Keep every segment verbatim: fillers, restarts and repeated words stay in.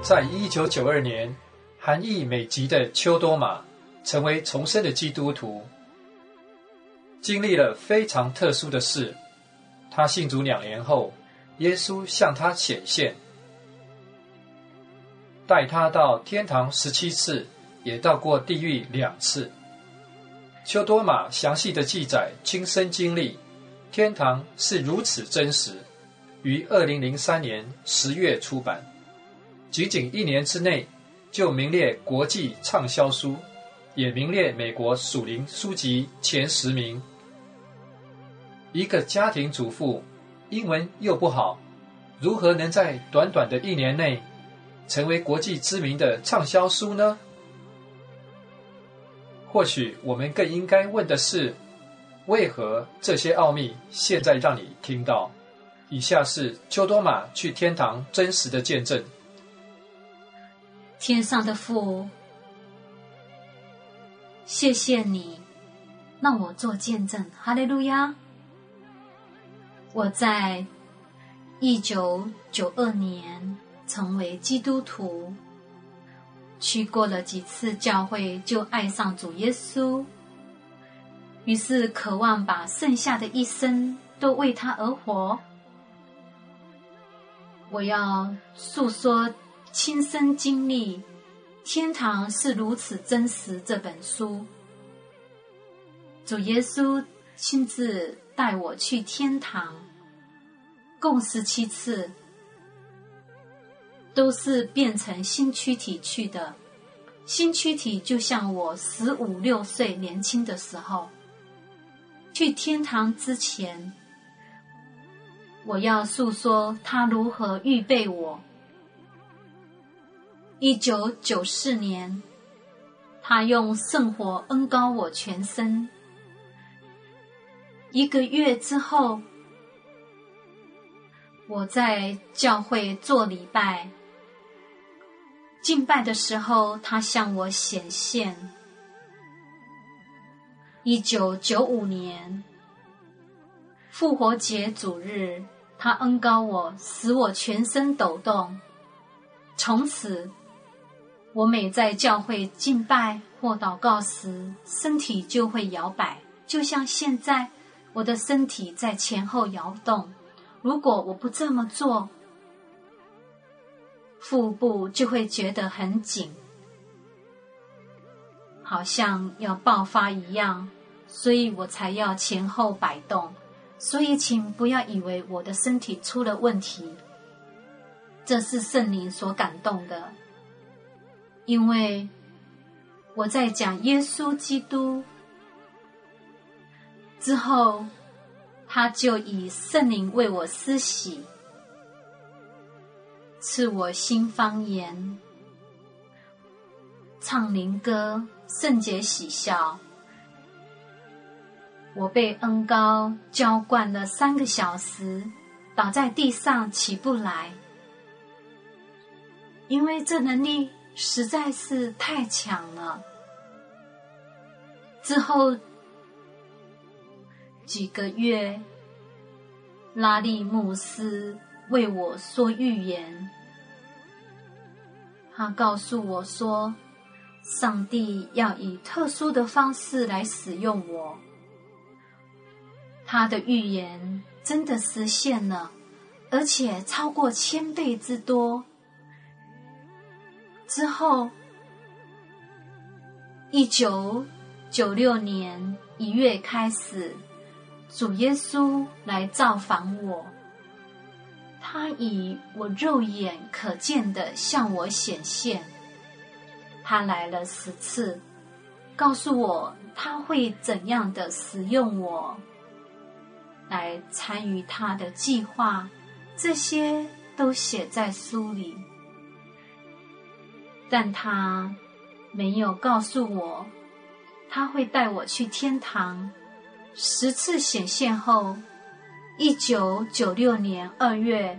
在一九九二年，韩裔美籍的邱多玛成为重生的基督徒，经历了非常特殊的事。他信主两年后，耶稣向他显现，带他到天堂十七次，也到过地狱两次。邱多玛详细的记载亲身经历，天堂是如此真实，于二零零三年十月出版，仅仅一年之内就名列国际畅销书，也名列美国属灵书籍前十名。一个家庭主妇，英文又不好，如何能在短短的一年内成为国际知名的畅销书呢？或许我们更应该问的是，为何这些奥秘现在让你听到？以下是邱多玛去天堂真实的见证。 天上的父，谢谢你让我做见证，哈利路亚！我在一九九二年成为基督徒，去过了几次教会就爱上主耶稣，于是渴望把剩下的一生都为他而活。我要诉说亲身经历《天堂是如此真实》这本书。主耶稣亲自带我去天堂，共十七次，都是变成新躯体去的。新躯体就像我十五六岁年轻的时候。去天堂之前，我要诉说他如何预备我。一九九四年，他用圣火恩膏我全身。一个月之后，我在教会做礼拜，敬拜的时候，他向我显现。一九九五年，复活节主日，他恩膏我，使我全身抖动。从此，我每在教会敬拜或祷告时，身体就会摇摆，就像现在我的身体在前后摇动。如果我不这么做，腹部就会觉得很紧，好像要爆发一样，所以我才要前后摆动。所以请不要以为我的身体出了问题，这是圣灵所感动的，因为我在讲耶稣基督之后，他就以圣灵为我施洗，赐我新方言，唱灵歌，圣洁喜笑。我被恩膏浇灌了三个小时，倒在地上起不来，因为这能力实在是太强了。之后几个月，拉利牧师为我说预言，他告诉我说，上帝要以特殊的方式来使用我。他的预言真的实现了，而且超过千倍之多。之后，一九九六年一月开始，主耶稣来造访我，他以我肉眼可见的向我显现。他来了十次，告诉我他会怎样的使用我，来参与他的计划，这些都写在书里。但他没有告诉我，他会带我去天堂。十次显现后，一九九六年二月，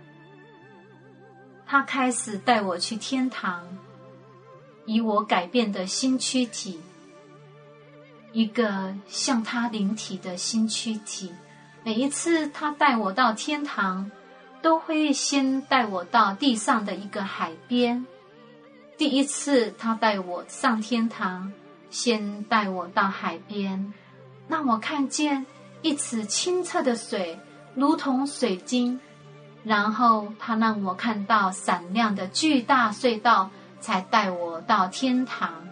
他开始带我去天堂，以我改变的新躯体，一个像他灵体的新躯体。每一次他带我到天堂， 都会先带我到地上的一个海边。第一次他带我上天堂，先带我到海边，让我看见一池清澈的水，如同水晶。然后他让我看到闪亮的巨大隧道，才带我到天堂。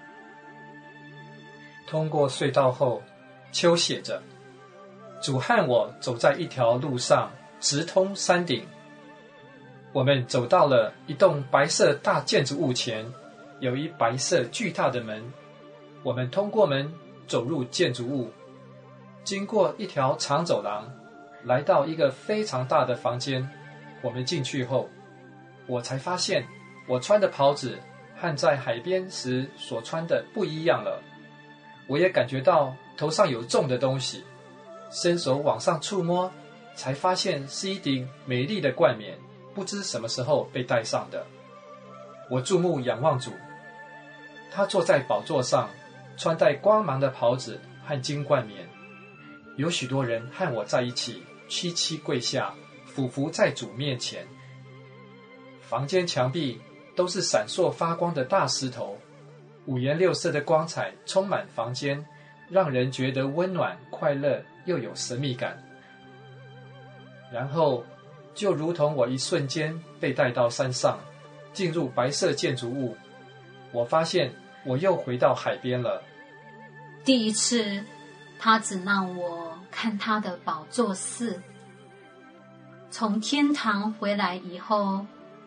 通过隧道后，丘写着：主和我走在一条路上，直通山顶。我们走到了一栋白色大建筑物前，有一白色巨大的门。我们通过门走入建筑物，经过一条长走廊，来到一个非常大的房间。我们进去后，我才发现我穿的袍子和在海边时所穿的不一样了。我也感觉到头上有重的东西，伸手往上触摸，才发现是一顶美丽的冠冕，不知什么时候被戴上的。我注目仰望主，他坐在宝座上，穿戴光芒的袍子和金冠冕。有许多人和我在一起，屈膝跪下，俯伏在主面前。房间墙壁都是闪烁发光的大石头，五颜六色的光彩充满房间，让人觉得温暖、快乐，又有神秘感。然后就如同我一瞬间被带到山上，进入白色建筑物，我发现我又回到海边了。 第一次他只让我看他的宝座室。从天堂回来以后，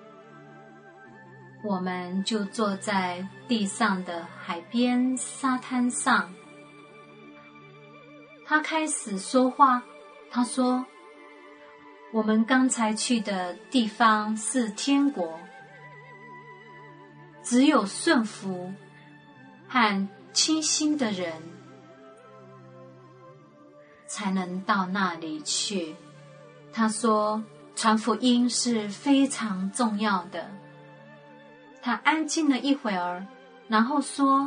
我们就坐在地上的海边沙滩上。他开始说话，他说：我们刚才去的地方是天国，只有顺服和清心的人才能到那里去。他说传福音是非常重要的。他安静了一会儿，然后说：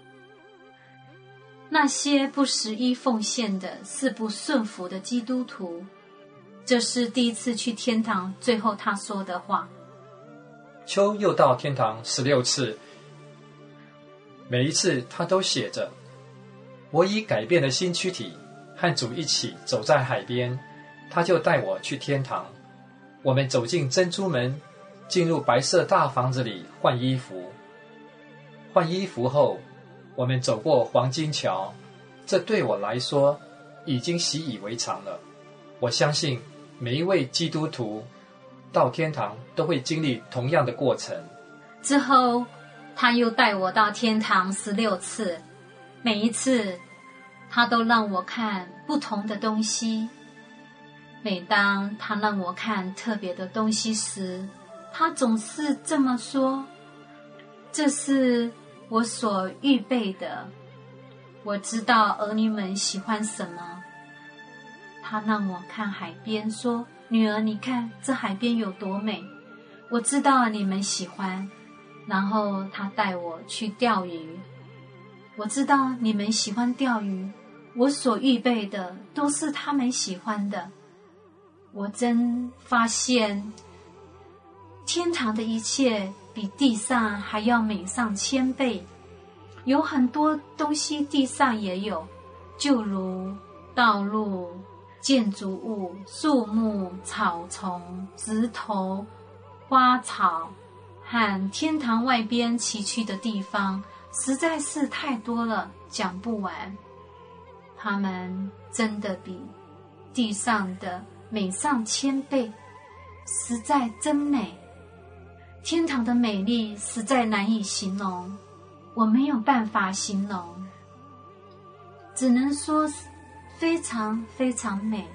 那些不十一奉献的是不顺服的基督徒。这是第一次去天堂最后他说的话。 丘又到天堂十六次，每一次他都写着：我已改变了新躯体，和主一起走在海边，他就带我去天堂。我们走进珍珠门，进入白色大房子里换衣服。换衣服后，我们走过黄金桥，这对我来说已经习以为常了。我相信每一位基督徒到天堂都会经历同样的过程。 之后他又带我到天堂十六次，每一次他都让我看不同的东西。每当他让我看特别的东西时，他总是这么说：这是我所预备的，我知道儿女们喜欢什么。他让我看海边，说：女儿，你看这海边有多美，我知道你们喜欢。然后他带我去钓鱼，我知道你们喜欢钓鱼，我所预备的都是他们喜欢的。我真发现天堂的一切比地上还要美上千倍。有很多东西地上也有，就如道路、建筑物、树木、草丛、石头、花草和天堂外边崎岖的地方，实在是太多了，讲不完。它们真的比地上的美上千倍，实在真美。天堂的美丽实在难以形容，我没有办法形容，只能说非常非常美。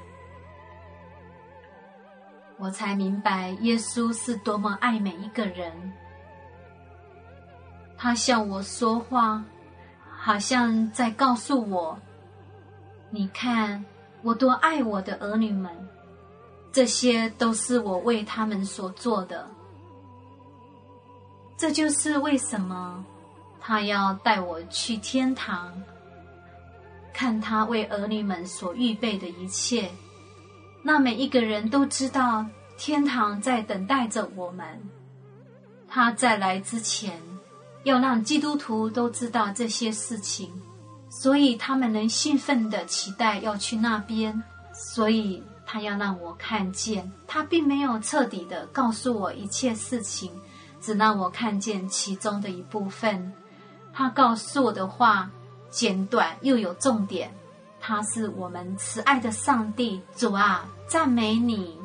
我才明白耶稣是多么爱每一个人。他向我说话，好像在告诉我：你看我多爱我的儿女们，这些都是我为他们所做的。这就是为什么他要带我去天堂，看他为儿女们所预备的一切。那每一个人都知道天堂在等待着我们。他在来之前，要让基督徒都知道这些事情，所以他们能兴奋地期待要去那边。所以他要让我看见，他并没有彻底地告诉我一切事情，只让我看见其中的一部分。他告诉我的话简短又有重点。他是我们慈爱的上帝，主啊，赞美你。